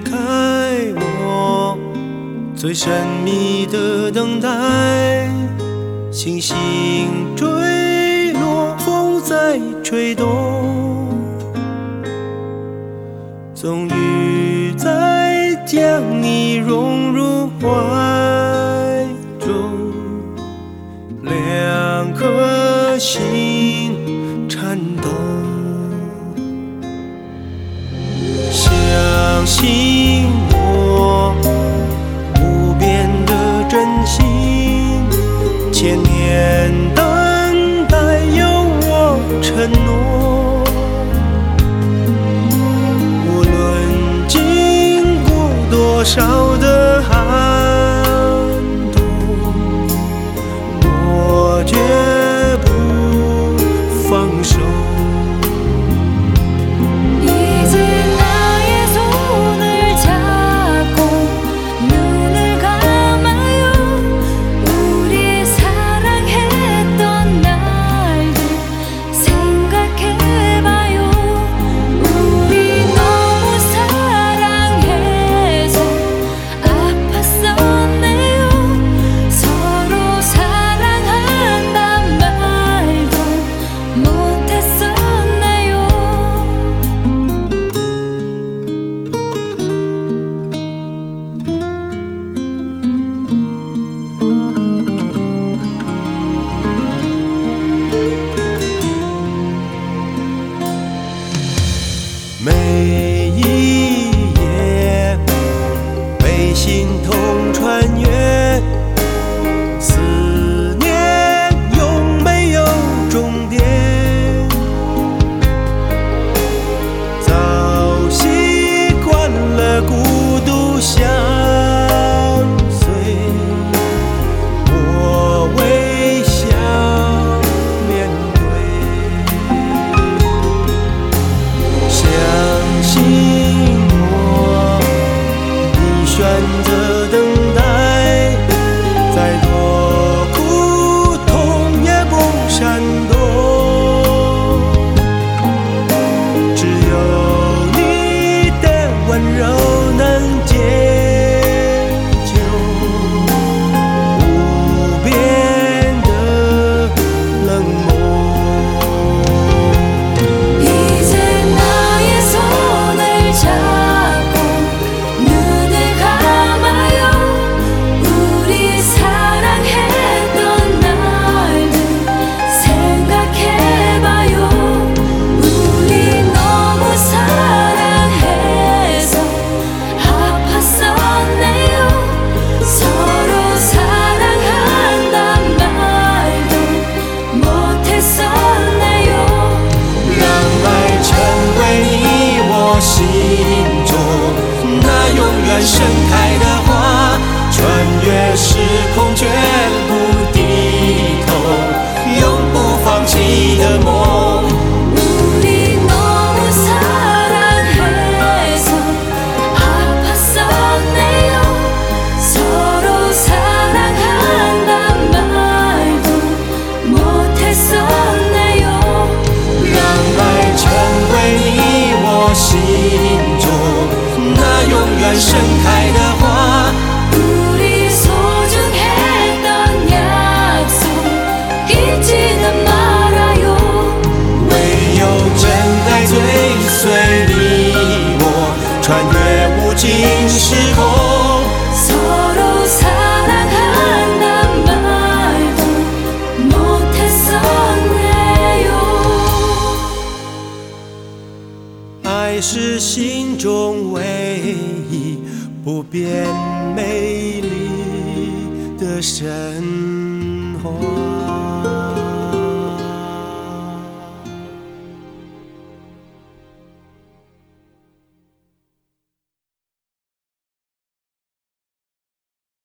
开我最神秘的等待，星星坠落，风在吹动，终于在将你融入怀中，两颗心颤动，相信我不变的真心，千年等待有我承诺，无论经过多少的寒冬，我绝不放手。每一夜被心痛穿越，思念永没有终点，早习惯了孤独相随，我微笑面对，相信我，你选择等待，再多苦痛也不闪躲，只有你的温柔能解救无边的冷漠。盛开的花，穿越时空绝不低头，永不放弃的梦。우리 너무 사랑해서 아팠었네요. 서로 사랑한단 말도 못했었네요. 让爱成为你我心中那永远盛开的花， 우리 소중했던 약속 잊지는 말아요. 唯有真爱追随你我，穿越无尽时空。 서로 사랑한단 말도 못했었네요. 爱是心中唯一不变美丽的神话。